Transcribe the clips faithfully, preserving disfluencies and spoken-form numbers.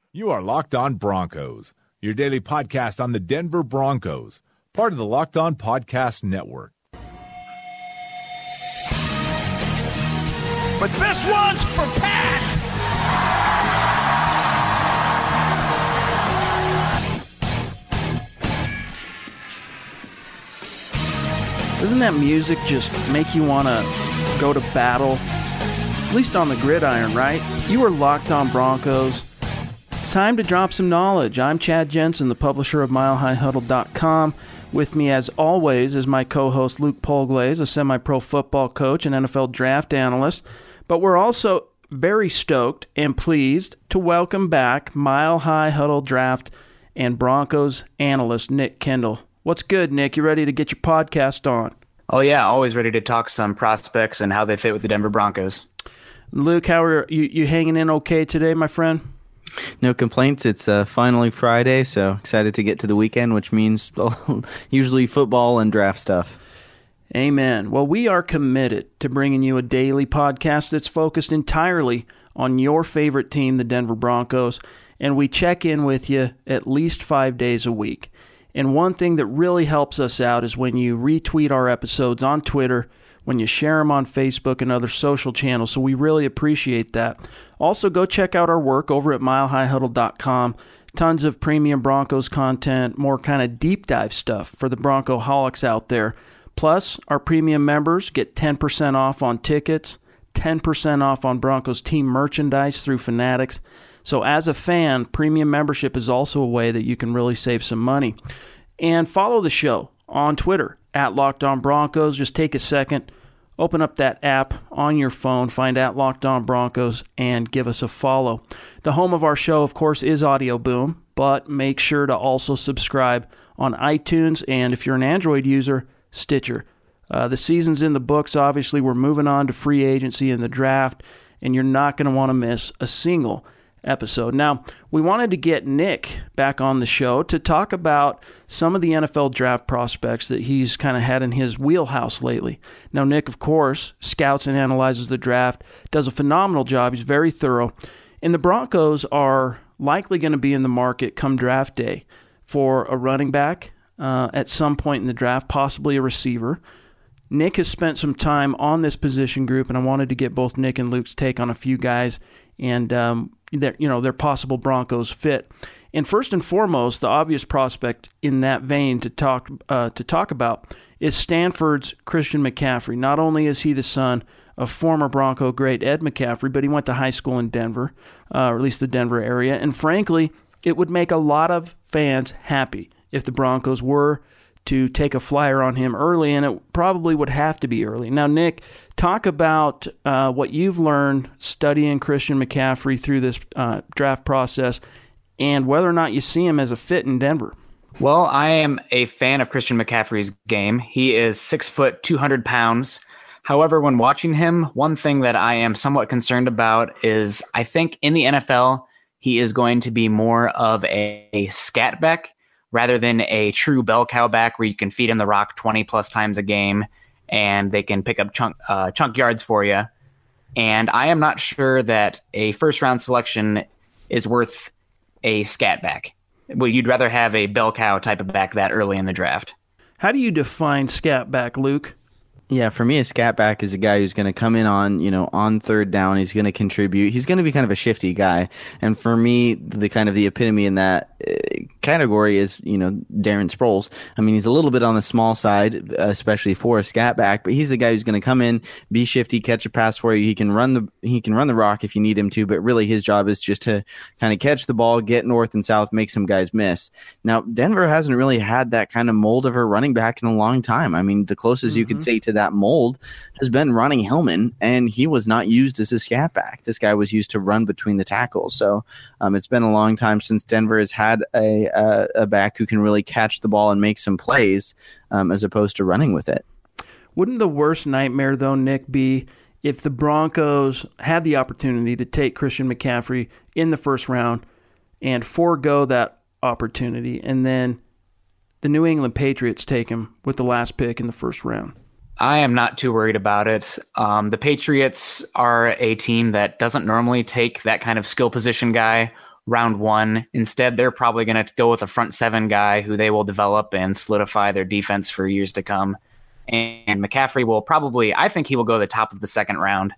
You are Locked On Broncos, your daily podcast on the Denver Broncos, part of the Locked On Podcast Network. But this one's for Pat! Doesn't that music just make you want to go to battle? At least on the gridiron, right? You are Locked On Broncos. It's time to drop some knowledge. I'm Chad Jensen, the publisher of mile high huddle dot com. With me, as always, is my co-host Luke Polglaze, a semi-pro football coach and N F L draft analyst. But we're also very stoked and pleased to welcome back Mile High Huddle draft and Broncos analyst Nick Kendall. What's good, Nick? You ready to get your podcast on? Oh, yeah. Always ready to talk some prospects and how they fit with the Denver Broncos. Luke, how are you, you hanging in okay today, my friend? No complaints. It's uh, finally Friday, so excited to get to the weekend, which means well, usually football and draft stuff. Amen. Well, we are committed to bringing you a daily podcast that's focused entirely on your favorite team, the Denver Broncos, and we check in with you at least five days a week. And one thing that really helps us out is when you retweet our episodes on Twitter, when you share them on Facebook and other social channels, so we really appreciate that. Also, go check out our work over at mile high huddle dot com. Tons of premium Broncos content, more kind of deep dive stuff for the Broncoholics out there. Plus, our premium members get ten percent off on tickets, ten percent off on Broncos team merchandise through Fanatics. So as a fan, premium membership is also a way that you can really save some money. And follow the show on Twitter, at Locked On Broncos. Just take a second, open up that app on your phone, find at Locked On Broncos, and give us a follow. The home of our show, of course, is Audio Boom, but make sure to also subscribe on iTunes, and if you're an Android user, Stitcher. Uh, the season's in the books, obviously. We're moving on to free agency and the draft, and you're not going to want to miss a single episode. Now, we wanted to get Nick back on the show to talk about some of the N F L draft prospects that he's kind of had in his wheelhouse lately. Now, Nick, of course, scouts and analyzes the draft, does a phenomenal job. He's very thorough. And the Broncos are likely going to be in the market come draft day for a running back uh, at some point in the draft, possibly a receiver. Nick has spent some time on this position group, and I wanted to get both Nick and Luke's take on a few guys and um, their, you know, their possible Broncos fit. And first and foremost, the obvious prospect in that vein to talk uh, to talk about is Stanford's Christian McCaffrey. Not only is he the son of former Bronco great Ed McCaffrey, but he went to high school in Denver, uh, or at least the Denver area. And frankly, it would make a lot of fans happy if the Broncos were to take a flyer on him early, and it probably would have to be early. Now, Nick, talk about uh, what you've learned studying Christian McCaffrey through this uh, draft process and whether or not you see him as a fit in Denver. Well, I am a fan of Christian McCaffrey's game. He is six foot, two hundred pounds. However, when watching him, one thing that I am somewhat concerned about is I think in the N F L, he is going to be more of a, a scat back rather than a true bell cow back where you can feed him the rock twenty plus times a game and they can pick up chunk uh, chunk yards for you. And I am not sure that a first round selection is worth a scat back. Well, you'd rather have a bell cow type of back that early in the draft. How do you define scat back, Luke? Yeah, for me, a scat back is a guy who's going to come in on, you know, on third down. He's going to contribute. He's going to be kind of a shifty guy. And for me, the kind of the epitome in that uh, category is, you know, Darren Sproles. I mean, he's a little bit on the small side, especially for a scat back, but he's the guy who's going to come in, be shifty, catch a pass for you. He can run the he can run the rock if you need him to, but really his job is just to kind of catch the ball, get north and south, make some guys miss. Now, Denver hasn't really had that kind of mold of a running back in a long time. I mean, the closest mm-hmm. you could say to that that mold has been Ronnie Hillman, and he was not used as a scat back. This guy was used to run between the tackles. So um, it's been a long time since Denver has had a, a, a back who can really catch the ball and make some plays um, as opposed to running with it. Wouldn't the worst nightmare, though, Nick, be if the Broncos had the opportunity to take Christian McCaffrey in the first round and forego that opportunity, and then the New England Patriots take him with the last pick in the first round? I am not too worried about it. Um, the Patriots are a team that doesn't normally take that kind of skill position guy round one. Instead, they're probably going to go with a front seven guy who they will develop and solidify their defense for years to come. And McCaffrey will probably, I think he will go the top of the second round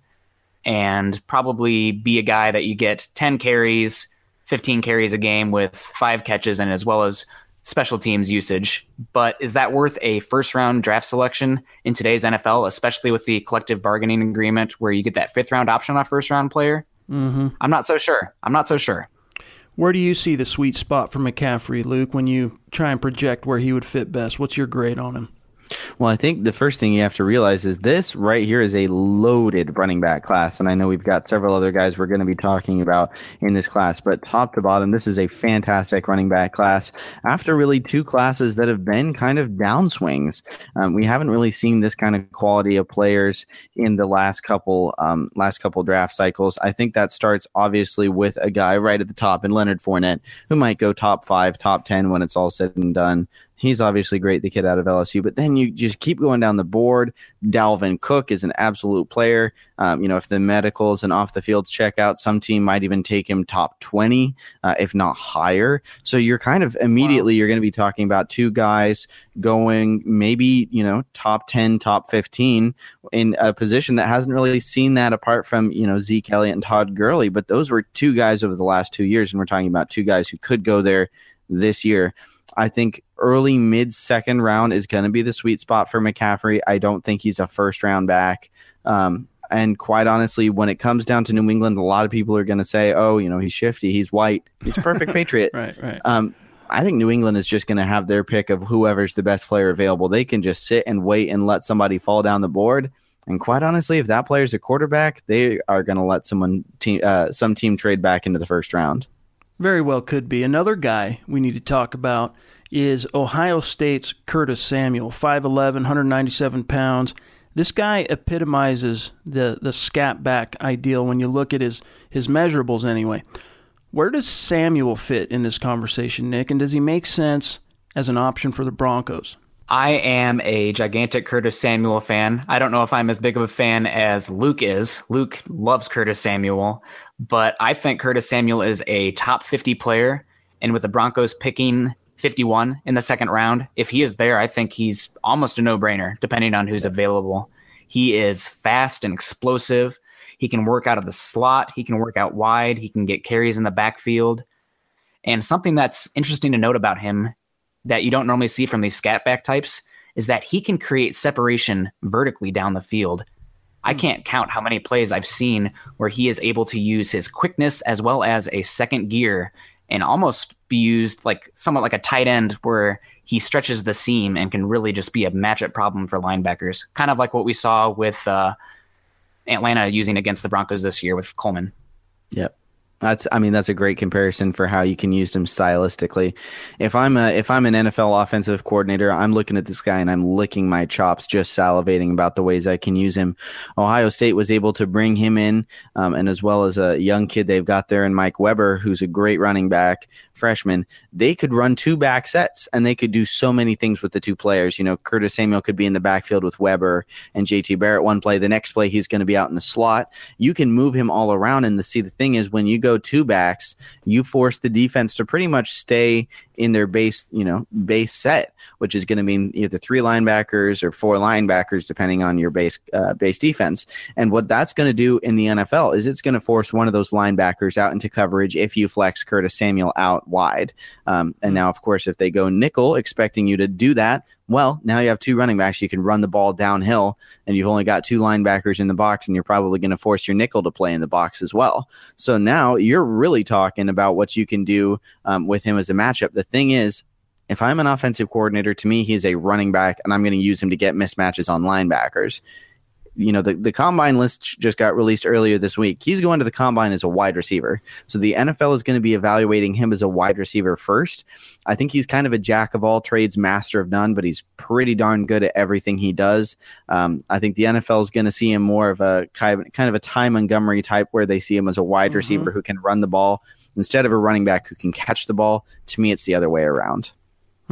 and probably be a guy that you get ten carries, fifteen carries a game with five catches and as well as special teams usage. But is that worth a first round draft selection in today's N F L, especially with the collective bargaining agreement where you get that fifth round option on a first round player? Mm-hmm. I'm not so sure. I'm not so sure. Where do you see the sweet spot for McCaffrey, Luke, when you try and project where he would fit best? What's your grade on him? Well, I think the first thing you have to realize is this right here is a loaded running back class. And I know we've got several other guys we're going to be talking about in this class, but top to bottom, this is a fantastic running back class after really two classes that have been kind of downswings. Um, we haven't really seen this kind of quality of players in the last couple, um, last couple draft cycles. I think that starts obviously with a guy right at the top in Leonard Fournette, who might go top five, top ten when it's all said and done. He's obviously great, the kid out of L S U, but then you just keep going down the board. Dalvin Cook is an absolute player. Um, you know, if the medicals and off the fields check out, some team might even take him top twenty, uh, if not higher. So you're kind of immediately, wow. You're going to be talking about two guys going maybe, you know, top ten, top fifteen in a position that hasn't really seen that apart from, you know, Zeke Elliott and Todd Gurley. But those were two guys over the last two years. And we're talking about two guys who could go there this year. I think early mid second round is going to be the sweet spot for McCaffrey. I don't think he's a first round back. Um, and quite honestly, when it comes down to New England, a lot of people are going to say, oh, you know, he's shifty. He's white. He's a perfect Patriot. Right, right. Um, I think New England is just going to have their pick of whoever's the best player available. They can just sit and wait and let somebody fall down the board. And quite honestly, if that player's a quarterback, they are going to let someone team, uh, some team trade back into the first round. Very well could be. Another guy we need to talk about is Ohio State's Curtis Samuel, five eleven, one ninety-seven pounds. This guy epitomizes the, the scat back ideal when you look at his, his measurables anyway. Where does Samuel fit in this conversation, Nick, and does he make sense as an option for the Broncos? I am a gigantic Curtis Samuel fan. I don't know if I'm as big of a fan as Luke is. Luke loves Curtis Samuel, but I think Curtis Samuel is a top fifty player, and with the Broncos picking fifty-one in the second round, if he is there, I think he's almost a no-brainer, depending on who's available. He is fast and explosive. He can work out of the slot. He can work out wide. He can get carries in the backfield. And something that's interesting to note about him that you don't normally see from these scat back types is that he can create separation vertically down the field. I can't count how many plays I've seen where he is able to use his quickness as well as a second gear and almost be used like somewhat like a tight end where he stretches the seam and can really just be a matchup problem for linebackers. Kind of like what we saw with uh, Atlanta using against the Broncos this year with Coleman. Yep. That's, I mean, that's a great comparison for how you can use him stylistically. If I'm a, if I'm an N F L offensive coordinator, I'm looking at this guy and I'm licking my chops, just salivating about the ways I can use him. Ohio State was able to bring him in, um, and as well as a young kid they've got there in Mike Weber, who's a great running back, freshman. They could run two back sets and they could do so many things with the two players. You know, Curtis Samuel could be in the backfield with Weber and J T Barrett one play. The next play, he's going to be out in the slot. You can move him all around. And the see, the thing is, when you go two backs, you force the defense to pretty much stay in their base, you know, base set, which is going to mean either three linebackers or four linebackers, depending on your base uh, base defense. And what that's going to do in the N F L is it's going to force one of those linebackers out into coverage if you flex Curtis Samuel out wide. Um, and now, of course, if they go nickel, expecting you to do that, well, now you have two running backs. You can run the ball downhill, and you've only got two linebackers in the box, and you're probably going to force your nickel to play in the box as well. So now you're really talking about what you can do um, with him as a matchup. The thing is, if I'm an offensive coordinator, to me, he's a running back, and I'm going to use him to get mismatches on linebackers. You know, the, the combine list just got released earlier this week. He's going to the combine as a wide receiver. So the N F L is going to be evaluating him as a wide receiver first. I think he's kind of a jack of all trades, master of none, but he's pretty darn good at everything he does. Um, I think the N F L is going to see him more of a kind of, kind of a Ty Montgomery type, where they see him as a wide mm-hmm. receiver who can run the ball instead of a running back who can catch the ball. To me, it's the other way around.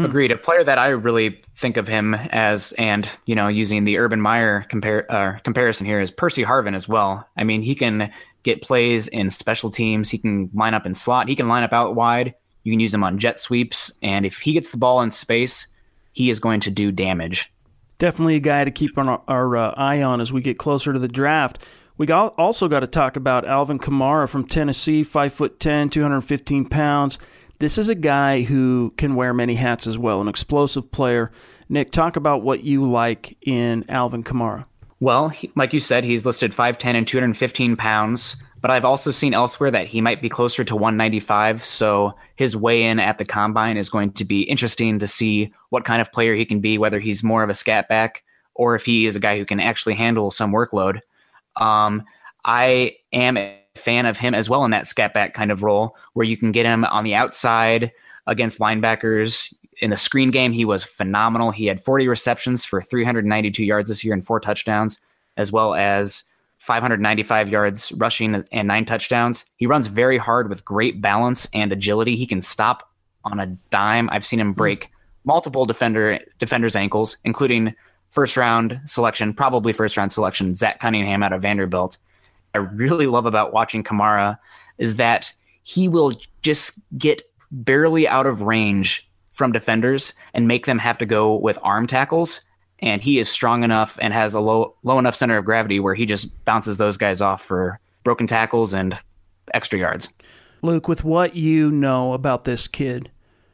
Agreed. A player that I really think of him as, and, you know, using the Urban Meyer compare, uh, comparison here, is Percy Harvin as well. I mean, he can get plays in special teams. He can line up in slot. He can line up out wide. You can use him on jet sweeps. And if he gets the ball in space, he is going to do damage. Definitely a guy to keep our, our uh, eye on as we get closer to the draft. We got, also got to talk about Alvin Kamara from Tennessee, five foot ten, two hundred fifteen pounds. This is a guy who can wear many hats as well, an explosive player. Nick, talk about what you like in Alvin Kamara. Well, he, like you said, he's listed five ten and two hundred fifteen pounds, but I've also seen elsewhere that he might be closer to one ninety-five, so his weigh-in at the Combine is going to be interesting to see what kind of player he can be, whether he's more of a scat back or if he is a guy who can actually handle some workload. Um, I am a fan of him as well in that scat back kind of role, where you can get him on the outside against linebackers. In the screen game, he was phenomenal. He had forty receptions for three hundred ninety-two yards this year and four touchdowns, as well as five hundred ninety-five yards rushing and nine touchdowns. He runs very hard with great balance and agility. He can stop on a dime. I've seen him break multiple defender defenders' ankles, including first round selection, probably first round selection, Zach Cunningham out of Vanderbilt. I really love about watching Kamara is that he will just get barely out of range from defenders and make them have to go with arm tackles. And he is strong enough and has a low low enough center of gravity where he just bounces those guys off for broken tackles and extra yards. Luke, with what you know about this kid,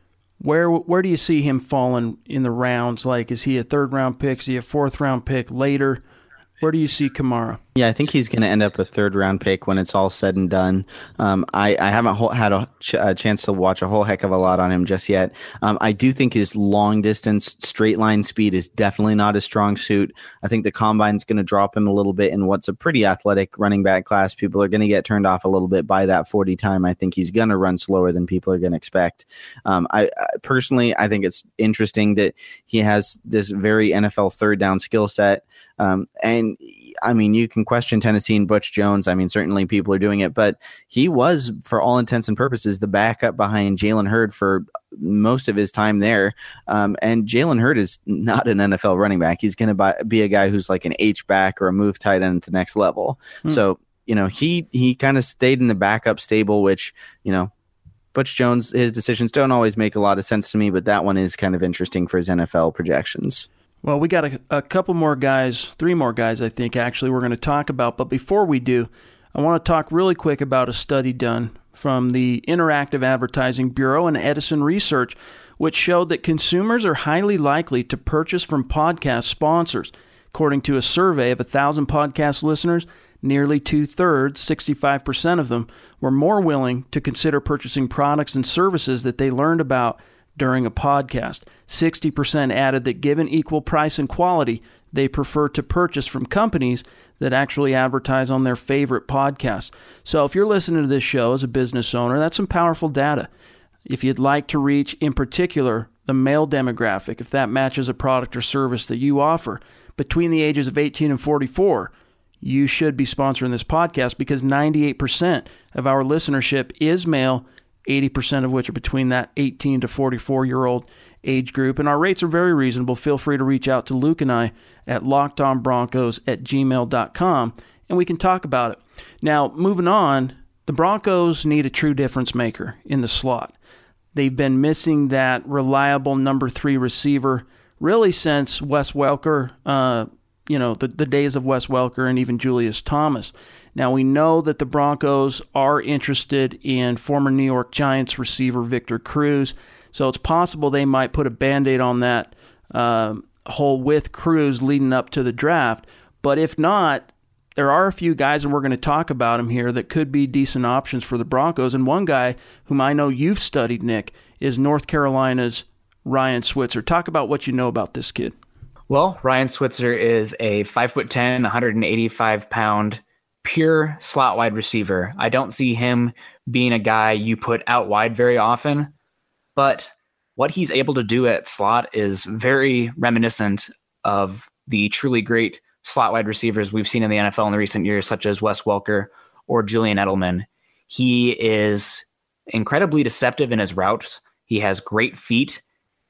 where where do you see him falling in the rounds? Like, is he a third round pick? Is he a fourth round pick later? Where do you see Kamara? Yeah, I think he's going to end up a third round pick when it's all said and done. Um, I, I haven't ho- had a, ch- a chance to watch a whole heck of a lot on him just yet. Um, I do think his long distance straight line speed is definitely not a strong suit. I think the Combine's going to drop him a little bit in what's a pretty athletic running back class. People are going to get turned off a little bit by that forty time. I think he's going to run slower than people are going to expect. Um, I, I personally, I think it's interesting that he has this very N F L third down skill set. Um, and I mean, you can question Tennessee and Butch Jones. I mean, certainly people are doing it, but he was, for all intents and purposes, the backup behind Jalen Hurd for most of his time there. Um, and Jalen Hurd is not an N F L running back. He's going to be a guy who's like an H back or a move tight end at the next level. Hmm. So, you know, he, he kind of stayed in the backup stable, which, you know, Butch Jones, his decisions don't always make a lot of sense to me, but that one is kind of interesting for his N F L projections. Well, we got a, a couple more guys, three more guys, I think, actually, we're going to talk about. But before we do, I want to talk really quick about a study done from the Interactive Advertising Bureau and Edison Research, which showed that consumers are highly likely to purchase from podcast sponsors. According to a survey of one thousand podcast listeners, nearly two-thirds, sixty-five percent of them, were more willing to consider purchasing products and services that they learned about during a podcast. sixty percent added that given equal price and quality, they prefer to purchase from companies that actually advertise on their favorite podcasts. So if you're listening to this show as a business owner, that's some powerful data. If you'd like to reach, in particular, the male demographic, if that matches a product or service that you offer, between the ages of eighteen and forty-four, you should be sponsoring this podcast because ninety-eight percent of our listenership is male, eighty percent of which are between that eighteen to forty-four-year-old age group. And our rates are very reasonable. Feel free to reach out to Luke and I at lockedonbroncos at gmail dot com, and we can talk about it. Now, moving on, the Broncos need a true difference maker in the slot. They've been missing that reliable number three receiver really since Wes Welker, uh, you know, the, the days of Wes Welker and even Julius Thomas. Now, we know that the Broncos are interested in former New York Giants receiver Victor Cruz, so it's possible they might put a Band-Aid on that uh, hole with Cruz leading up to the draft. But if not, there are a few guys, and we're going to talk about them here, that could be decent options for the Broncos. And one guy whom I know you've studied, Nick, is North Carolina's Ryan Switzer. Talk about what you know about this kid. Well, Ryan Switzer is a five foot ten, one hundred eighty-five pound pure slot wide receiver. I don't see him being a guy you put out wide very often, but what he's able to do at slot is very reminiscent of the truly great slot wide receivers we've seen in the N F L in the recent years, such as Wes Welker or Julian Edelman. He is incredibly deceptive in his routes. He has great feet,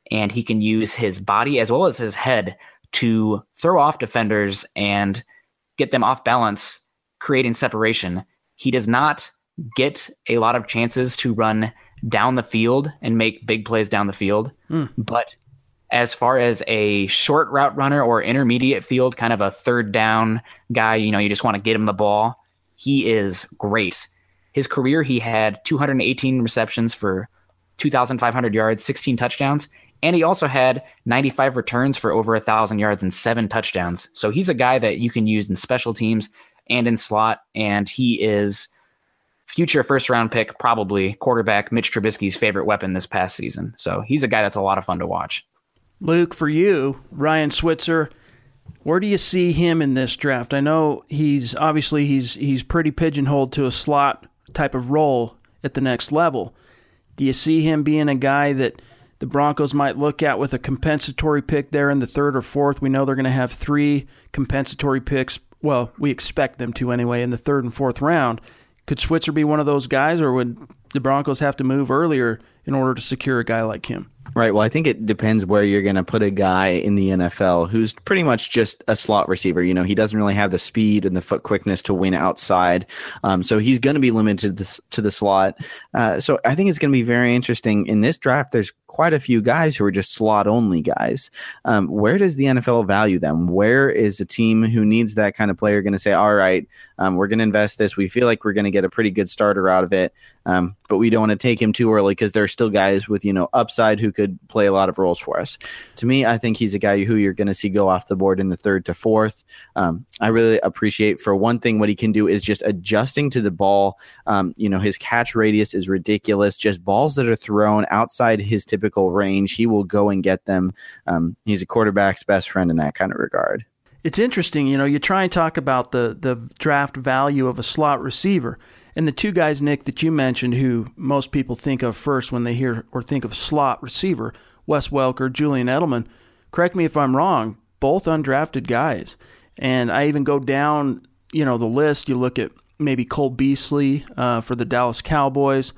and he can use his body as well as his head to throw off defenders and get them off balance, creating separation. He does not get a lot of chances to run down the field and make big plays down the field. Mm. But as far as a short route runner or intermediate field, kind of a third down guy, you know, you just want to get him the ball, he is great. His career, he had two hundred eighteen receptions for two thousand five hundred yards, sixteen touchdowns, and he also had ninety-five returns for over one thousand yards and seven touchdowns. So he's a guy that you can use in special teams and in slot, and he is future first-round pick, probably quarterback Mitch Trubisky's favorite weapon this past season. So he's a guy that's a lot of fun to watch. Luke, for you, Ryan Switzer, where do you see him in this draft? I know he's obviously he's he's pretty pigeonholed to a slot type of role at the next level. Do you see him being a guy that the Broncos might look at with a compensatory pick there in the third or fourth? We know they're going to have three compensatory picks. Well, we expect them to anyway in the third and fourth round. Could Switzer be one of those guys, or would the Broncos have to move earlier in order to secure a guy like him? Right. Well, I think it depends where you're going to put a guy in the N F L who's pretty much just a slot receiver. You know, he doesn't really have the speed and the foot quickness to win outside. Um, so he's going to be limited to the, to the slot. Uh, so I think it's going to be very interesting. In this draft, there's quite a few guys who are just slot-only guys. Um, where does the N F L value them? Where is a team who needs that kind of player going to say, all right, um, we're going to invest this. We feel like we're going to get a pretty good starter out of it. Um, but we don't want to take him too early because there are still guys with, you know, upside who could play a lot of roles for us. To me, I think he's a guy who you're going to see go off the board in the third to fourth. Um, I really appreciate, for one thing, what he can do is just adjusting to the ball. Um, you know, his catch radius is ridiculous. Just balls that are thrown outside his typical range, he will go and get them. Um, he's a quarterback's best friend in that kind of regard. It's interesting, you know, you try and talk about the the draft value of a slot receiver. And the two guys, Nick, that you mentioned who most people think of first when they hear or think of slot receiver, Wes Welker, Julian Edelman, correct me if I'm wrong, both undrafted guys. And I even go down, you know, the list. You look at maybe Cole Beasley uh, for the Dallas Cowboys,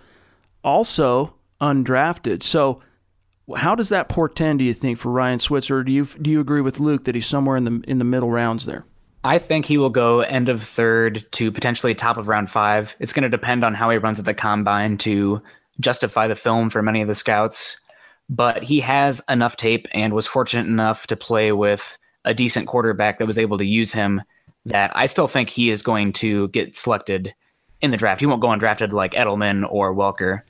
also undrafted. So how does that portend, do you think, for Ryan Switzer? Do you do you agree with Luke that he's somewhere in the in the middle rounds there? I think he will go end of third to potentially top of round five. It's going to depend on how he runs at the combine to justify the film for many of the scouts. But he has enough tape and was fortunate enough to play with a decent quarterback that was able to use him that I still think he is going to get selected in the draft. He won't go undrafted like Edelman or Welker.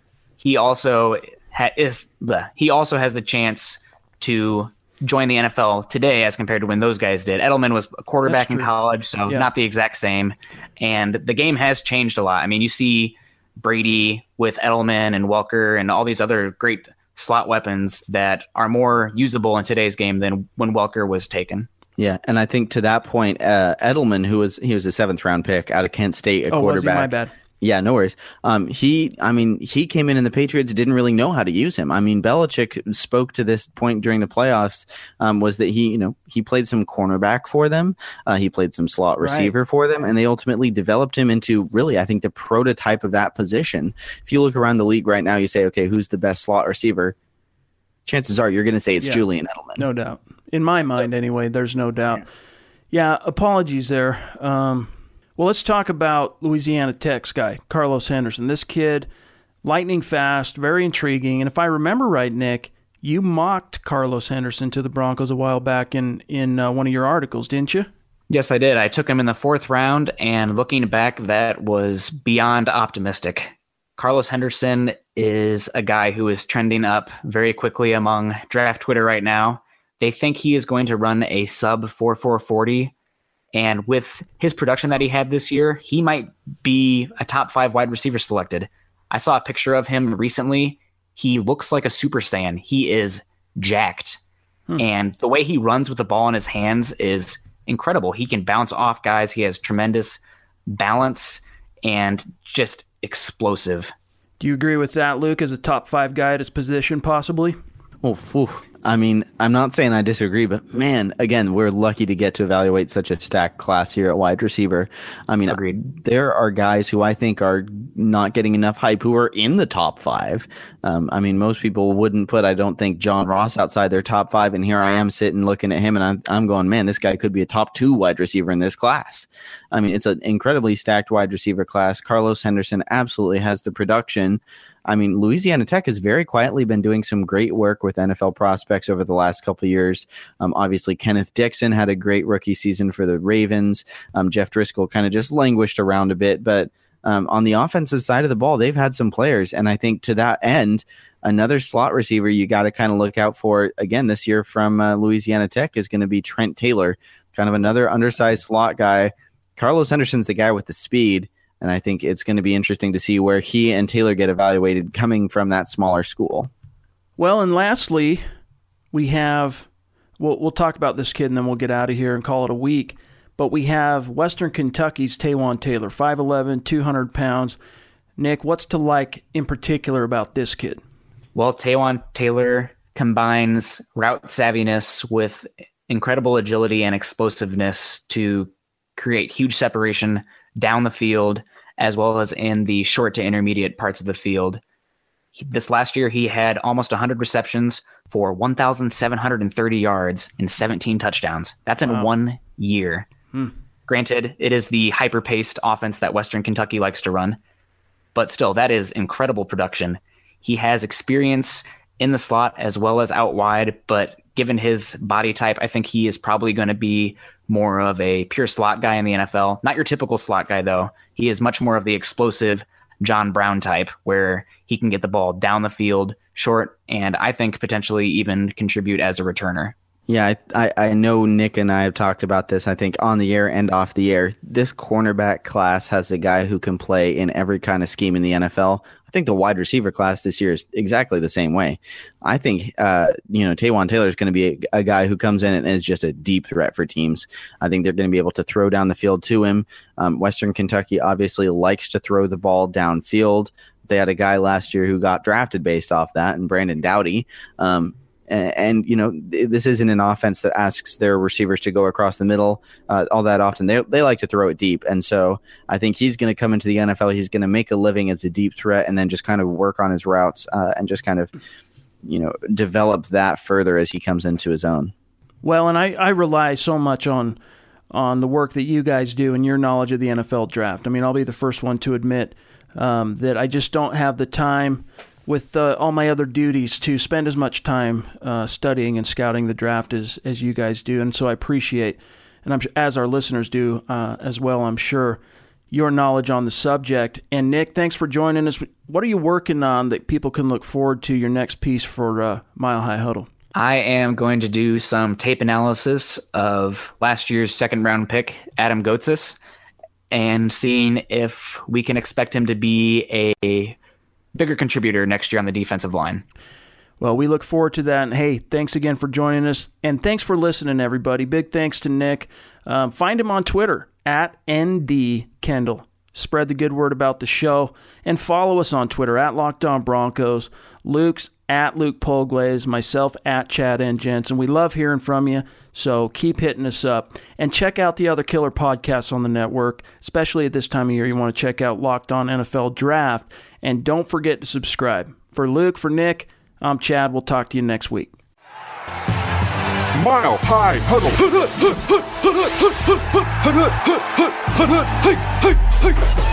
He also ha- is bleh, he also has the chance to join the N F L today as compared to when those guys did. Edelman was a quarterback in college, so yeah. Not the exact same. And the game has changed a lot. I mean, you see Brady with Edelman and Welker and all these other great slot weapons that are more usable in today's game than when Welker was taken. Yeah, and I think to that point, uh, Edelman, who was he was a seventh round pick out of Kent State, a oh, quarterback. Was he? My bad. Yeah, no worries. Um, he, I mean, he came in and the Patriots didn't really know how to use him. I mean, Belichick spoke to this point during the playoffs, um, was that he, you know, he played some cornerback for them. Uh, he played some slot receiver right. for them, and they ultimately developed him into really, I think, the prototype of that position. If you look around the league right now, you say, okay, who's the best slot receiver? Chances are you're going to say it's yeah, Julian Edelman. No doubt. In my mind, anyway, there's no doubt. Yeah, yeah apologies there. Um, Well, let's talk about Louisiana Tech's guy, Carlos Henderson. This kid, lightning fast, very intriguing. And if I remember right, Nick, you mocked Carlos Henderson to the Broncos a while back in, in uh, one of your articles, didn't you? Yes, I did. I took him in the fourth round, and looking back, that was beyond optimistic. Carlos Henderson is a guy who is trending up very quickly among draft Twitter right now. They think he is going to run a sub four four forty. And with his production that he had this year, he might be a top five wide receiver selected. I saw a picture of him recently. He looks like a Super Saiyan. He is jacked. Hmm. And the way he runs with the ball in his hands is incredible. He can bounce off guys. He has tremendous balance and just explosive. Do you agree with that, Luke, as a top five guy at his position, possibly? Oh, oof. I mean, I'm not saying I disagree, but man, again, we're lucky to get to evaluate such a stacked class here at wide receiver. I mean, Agreed. There are guys who I think are not getting enough hype who are in the top five. Um, I mean, most people wouldn't put, I don't think, John Ross outside their top five. And here I am sitting looking at him and I'm, I'm going, man, this guy could be a top two wide receiver in this class. I mean, it's an incredibly stacked wide receiver class. Carlos Henderson absolutely has the production. I mean, Louisiana Tech has very quietly been doing some great work with N F L prospects over the last couple of years. Um, obviously, Kenneth Dixon had a great rookie season for the Ravens. Um, Jeff Driscoll kind of just languished around a bit. But um, on the offensive side of the ball, they've had some players. And I think to that end, another slot receiver you got to kind of look out for, again, this year from uh, Louisiana Tech is going to be Trent Taylor, kind of another undersized slot guy. Carlos Henderson's the guy with the speed. And I think it's going to be interesting to see where he and Taylor get evaluated coming from that smaller school. Well, and lastly, we have, we'll, we'll talk about this kid and then we'll get out of here and call it a week. But we have Western Kentucky's Taywan Taylor, five eleven, two hundred pounds. Nick, what's to like in particular about this kid? Well, Taywan Taylor combines route savviness with incredible agility and explosiveness to create huge separation down the field, as well as in the short to intermediate parts of the field. This last year, he had almost one hundred receptions for one thousand seven hundred thirty yards and seventeen touchdowns. That's in wow. one year. Hmm. Granted, it is the hyper-paced offense that Western Kentucky likes to run, but still, that is incredible production. He has experience in the slot as well as out wide, but given his body type, I think he is probably going to be more of a pure slot guy in the N F L. Not your typical slot guy, though. He is much more of the explosive John Brown type, where he can get the ball down the field, short, and I think potentially even contribute as a returner. Yeah, I, I, I know Nick and I have talked about this, I think, on the air and off the air. This cornerback class has a guy who can play in every kind of scheme in the N F L. I think the wide receiver class this year is exactly the same way. I think, uh, you know, Taywan Taylor is going to be a, a guy who comes in and is just a deep threat for teams. I think they're going to be able to throw down the field to him. Um, Western Kentucky obviously likes to throw the ball downfield. They had a guy last year who got drafted based off that, and Brandon Doughty. Um, And, and, you know, this isn't an offense that asks their receivers to go across the middle uh, all that often. They they like to throw it deep. And so I think he's going to come into the N F L. He's going to make a living as a deep threat and then just kind of work on his routes uh, and just kind of, you know, develop that further as he comes into his own. Well, and I, I rely so much on on the work that you guys do and your knowledge of the N F L draft. I mean, I'll be the first one to admit um, that I just don't have the time with uh, all my other duties to spend as much time uh, studying and scouting the draft as, as you guys do. And so I appreciate, and I'm as our listeners do uh, as well, I'm sure, your knowledge on the subject. And Nick, thanks for joining us. What are you working on that people can look forward to your next piece for uh, Mile High Huddle? I am going to do some tape analysis of last year's second round pick, Adam Gotsis, and seeing if we can expect him to be a bigger contributor next year on the defensive line. Well, we look forward to that. And hey, thanks again for joining us. And thanks for listening, everybody. Big thanks to Nick. Um, find him on Twitter at N D Kendall. Spread the good word about the show. And follow us on Twitter at Locked On Broncos. Luke's at Luke Polglaze. Myself at Chad N. Jensen. We love hearing from you. So keep hitting us up. And check out the other killer podcasts on the network. Especially at this time of year, you want to check out Locked On N F L Draft. And don't forget to subscribe. For Luke, for Nick, I'm Chad. We'll talk to you next week. Mile High Huddle.